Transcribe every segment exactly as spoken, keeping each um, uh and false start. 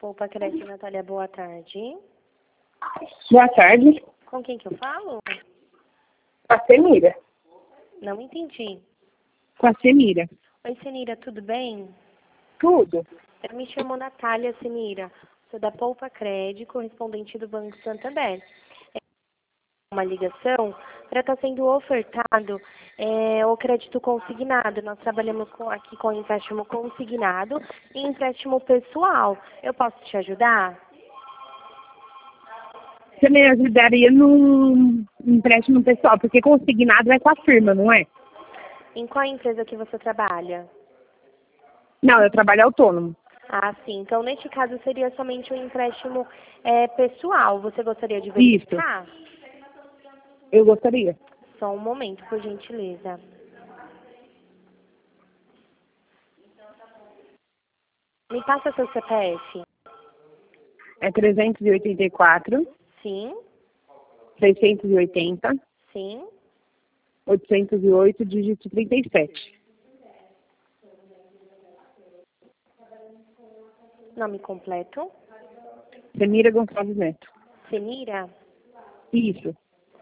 Poupa Crédito, Natália, boa tarde. Boa tarde. Com quem que eu falo? Com a Semira. Não entendi. Com a Semira. Oi, Senira, tudo bem? Tudo. Eu me chamo Natália, Senira. Sou da Poupa Crédito, correspondente do Banco Santander. É uma ligação para estar sendo ofertado é, o crédito consignado. Nós trabalhamos com, aqui com empréstimo consignado e empréstimo pessoal. Eu posso te ajudar? Você me ajudaria num empréstimo pessoal, porque consignado é com a firma, não é? Em qual empresa que você trabalha? Não, eu trabalho autônomo. Ah, sim. Então, neste caso, seria somente um empréstimo é, pessoal. Você gostaria de verificar? Isso, eu gostaria. Só um momento, por gentileza. Me passa seu C P F. É trezentos e oitenta e quatro, Sim, seiscentos e oitenta, sim. oitocentos e oito, dígito trinta e sete. Nome completo. Semira Gonçalves Neto. Senira. Isso.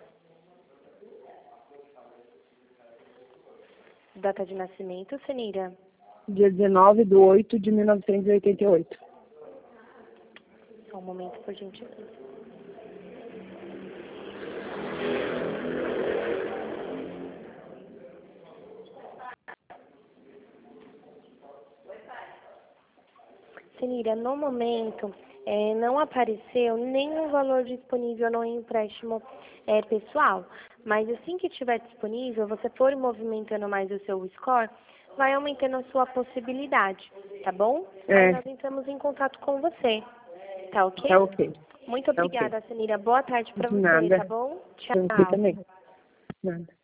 Data de nascimento, Senira. Dia dezenove de oito de mil novecentos e oitenta e oito. Só um momento, por gentileza. Senira, no momento, é, não apareceu nenhum valor disponível no empréstimo é, pessoal. Mas assim que estiver disponível, você for movimentando mais o seu score, vai aumentando a sua possibilidade, tá bom? É. Aí nós entramos em contato com você, tá ok? Tá ok. Muito Tá ok. obrigada, Senira. Boa tarde para De você, nada. tá bom? Pra você Tchau. também. Nada.